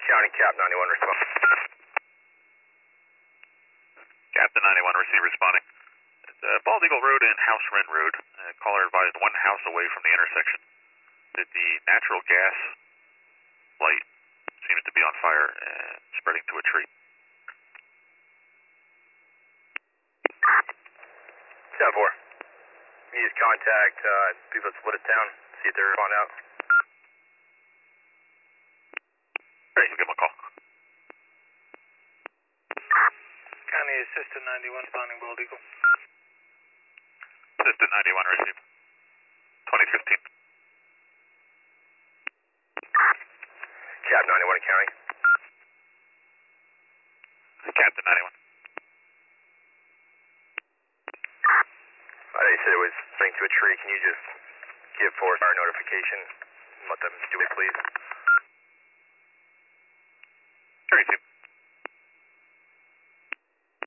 County, Cap 91 respond. Captain 91, receive responding. Bald Eagle Road and House Wren Road. Caller advised one house away from the intersection that the natural gas light seems to be on fire and spreading to a tree. 10-4. Use contact people at Split Town. See if they're on out. Great, give them a call. County Assistant 91 responding, Bald Eagle. Assistant 91, receive. 2015. Cap 91 County. Captain 91. They said it was linked to a tree. Can you just give force our notification and let them do it, please? Great, team.